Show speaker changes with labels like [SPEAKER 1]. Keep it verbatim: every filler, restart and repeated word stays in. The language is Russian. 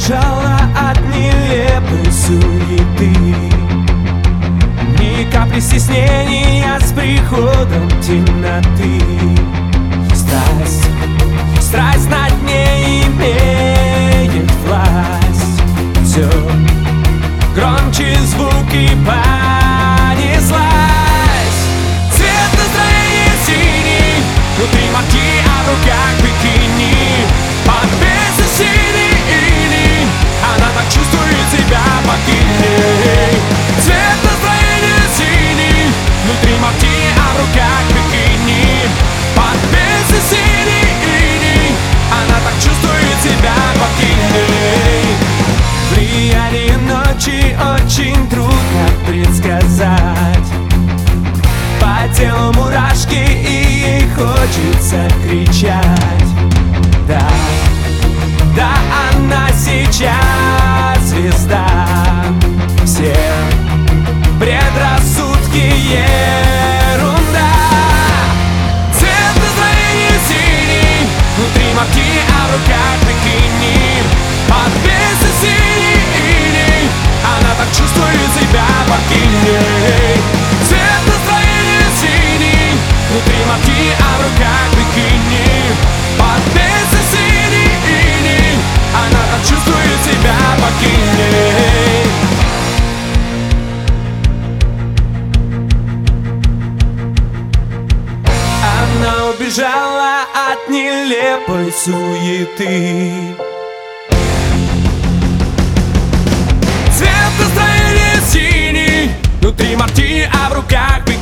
[SPEAKER 1] убежала от нелепой суеты. Ни капли стеснения с приходом темноты. Страсть, страсть над ней имеет власть. Все громче звуки понеслась. Цвет настроения синий, внутри марки, а в руках бикини. Под песню синий иней, она так чувствует себя богиней. Цвет настроения синий, внутри марки, а в руках бикини. Под песню синий иней, она так чувствует себя богиней. Влияние ночи очень трудно предсказать. По телу мурашки, и ей хочется кричать. Да, да, она сейчас звезда. Все предрассудки ерунда. Цвет настроения синий, внутри марки, а в руках бикини. Под песню синий иней, она так чувствует себя богиней. Цвет настроения синий, внутри марки, а в руках бикини. Под песню синий иней, она так чувствует себя богиней. Она убежала от нелепой суеты. Цвет настроения синий, внутри марки, а в руках бикини.